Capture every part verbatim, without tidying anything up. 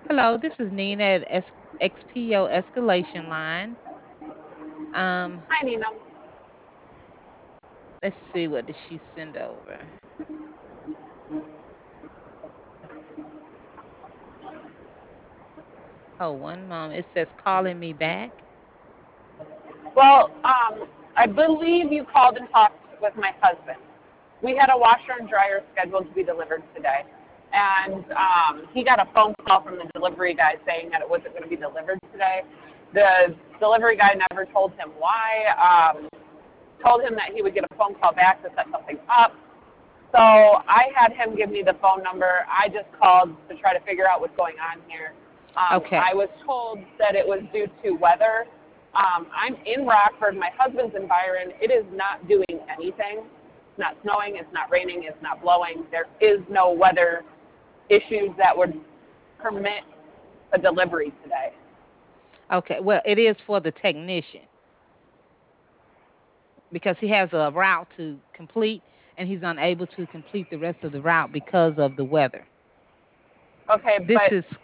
Hello, this is Nina at S- X P O Escalation Line. Um, Hi, Nina. let's see what did she send over. Oh, one moment. It says calling me back. Well, um, I believe you called and talked with my husband. We had a washer and dryer scheduled to be delivered today, and um, he got a phone call from the delivery guy saying that it wasn't going to be delivered today. The delivery guy never told him why. Um, told him that he would get a phone call back to set something up. So I had him give me the phone number. I just called to try to figure out what's going on here. Um, Okay. I was told that it was due to weather. Um, I'm in Rockford. My husband's in Byron. It is not doing anything. It's not snowing. It's not raining. It's not blowing. There is no weather issues that would permit a delivery today. Okay. Well, it is for the technician because he has a route to complete and he's unable to complete the rest of the route because of the weather. Okay, This but is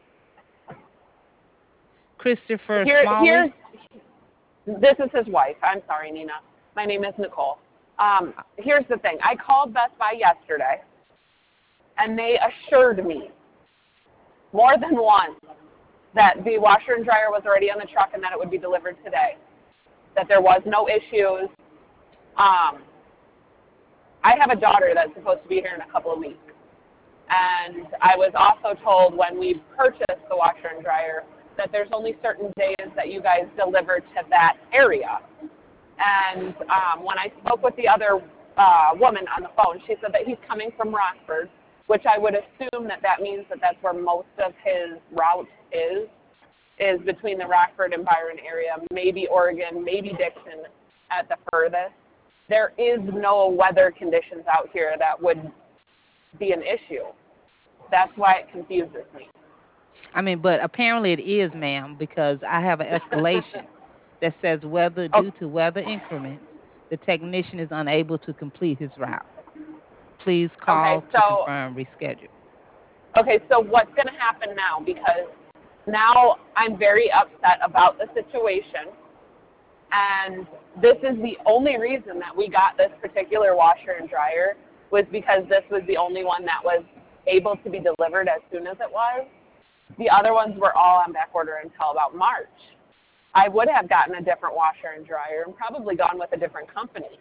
Christopher here, Smalley. here's this is his wife. I'm sorry, Nina. My name is Nicole. Um, here's the thing. I called Best Buy yesterday, and they assured me more than once that the washer and dryer was already on the truck and that it would be delivered today, that there was no issues. Um, I have a daughter that's supposed to be here in a couple of weeks. And I was also told when we purchased the washer and dryer that there's only certain days that you guys deliver to that area. And um, when I spoke with the other uh, woman on the phone, she said that he's coming from Rockford, which I would assume that that means that that's where most of his route is, is between the Rockford and Byron area, maybe Oregon, maybe Dixon at the furthest. There is no weather conditions out here that would be an issue. That's why it confuses me. I mean, but apparently it is, ma'am, because I have an escalation that says weather Oh, due to weather increments, the technician is unable to complete his route. Please okay, call to so confirm reschedule. okay, so what's going to happen now? Because now I'm very upset about the situation, and this is the only reason that we got this particular washer and dryer was because this was the only one that was able to be delivered as soon as it was. The other ones were all on back order until about March. I would have gotten a different washer and dryer and probably gone with a different company.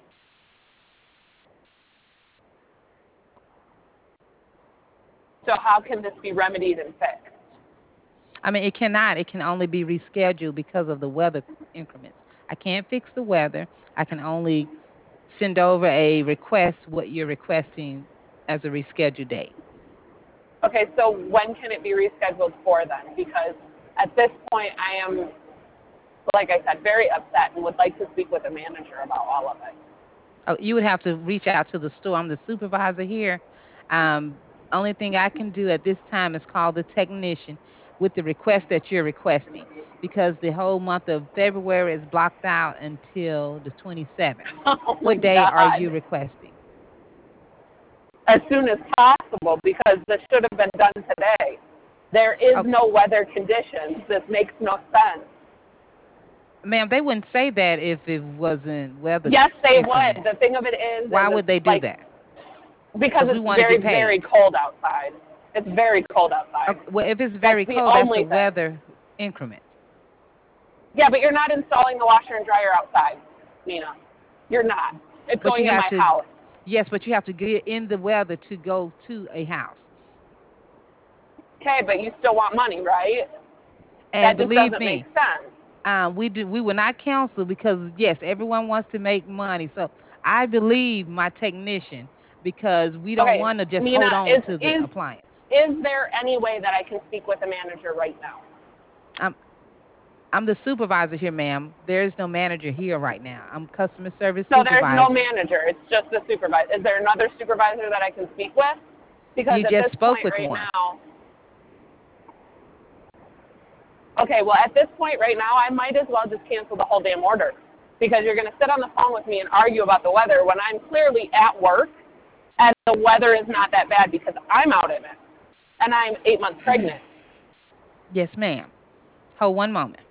So how can this be remedied and fixed? I mean, it cannot. It can only be rescheduled because of the weather increments. I can't fix the weather. I can only send over a request what you're requesting as a rescheduled date. Okay, so when can it be rescheduled for then? Because at this point, I am, like I said, very upset and would like to speak with a manager about all of it. Oh, you would have to reach out to the store. I'm the supervisor here. Um, Only thing I can do at this time is call the technician with the request that you're requesting because the whole month of February is blocked out until the twenty-seventh. Oh my What day are you God. requesting? As soon as possible because this should have been done today. There is Okay, no weather conditions. This makes no sense. ma'am, they wouldn't say that if it wasn't weather Yes, they would. increments. The thing of it is, Why is it's would they do like that? because Because we it's want to very, get very paid. cold outside. It's very cold outside. Okay, well, if it's That's very the cold, that's the only thing. weather increments. Yeah, but you're not installing the washer and dryer outside, Nina. You're not. It's But going you in have my to, house. yes, but you have to get in the weather to go to a house. Okay, but you still want money, right? And That just believe doesn't make me, sense. um, we do we will not cancel because yes, everyone wants to make money. So I believe my technician because we don't Okay, want to just Nina, hold on is to the is appliance. is there any way that I can speak with a manager right now? I'm I'm the supervisor here, ma'am. There is no manager here right now. I'm customer service So there's no supervisor. manager. It's just the supervisor. Is there another supervisor that I can speak with? Because You at just this spoke point with right one. now, okay, well, at this point right now, I might as well just cancel the whole damn order because you're going to sit on the phone with me and argue about the weather when I'm clearly at work and the weather is not that bad because I'm out in it and I'm eight months pregnant. Yes, ma'am. Hold one moment.